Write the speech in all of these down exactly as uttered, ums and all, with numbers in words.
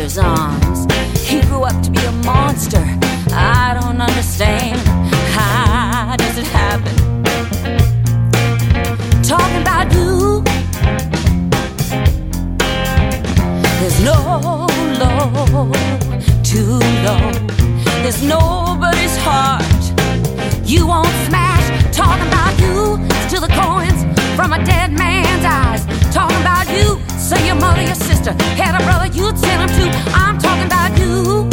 mother's arms. He grew up to be a monster. I don't understand. How does it happen? Talking about you, there's no low, too low. There's nobody's heart you won't smash. Talking about you, still the coins from a dead man's eyes. Talking about you, say your mother, your sister had a brother you'd send him to. I'm talking about you.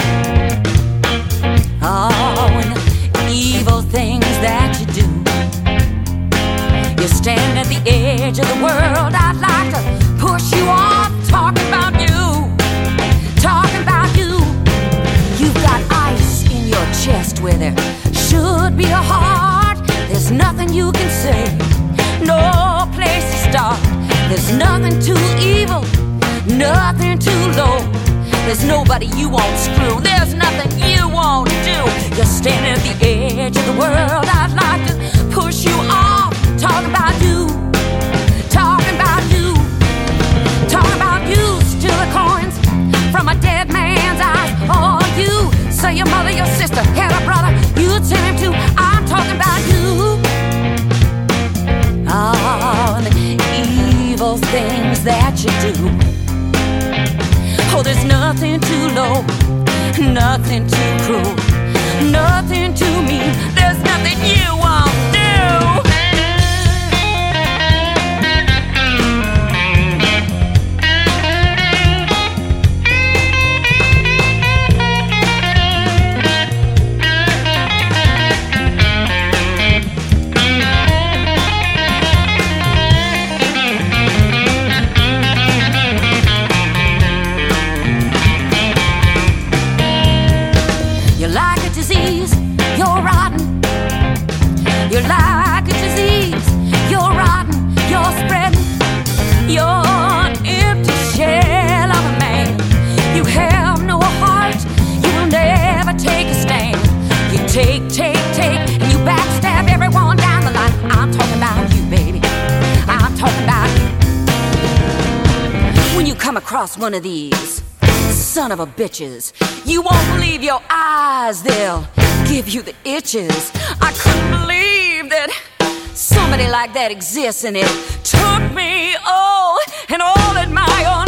Oh, and the evil things that you do. You stand at the edge of the world. I'd like to push you off. Talking about you, talking about you. You've got ice in your chest where there should be a heart. There's nothing you can say, no place to start. There's nothing too evil, nothing too low. There's nobody you won't screw. There's nothing you won't do. You're standing at the edge of the world. I'd like to push you off. Talking about you, talking about you, talking about you. Steal the coins from a dead man's eyes. Oh, you, say your mother, your sister had a brother you'd send him to. I'm talking about you. Oh, and the evil things that you do. Oh, there's nothing too low, nothing too cruel, nothing too mean. There's nothing you won't do. You're like a disease, you're rotten. You're like a disease, you're rotten, you're spreading. You're an empty shell of a man. You have no heart, you will never take a stand. You take, take, take, and you backstab everyone down the line. I'm talking about you, baby, I'm talking about you. When you come across one of these son of a bitches, you won't believe your eyes, they'll give you the itches. I couldn't believe that somebody like that exists, and it took me, oh, and all at my own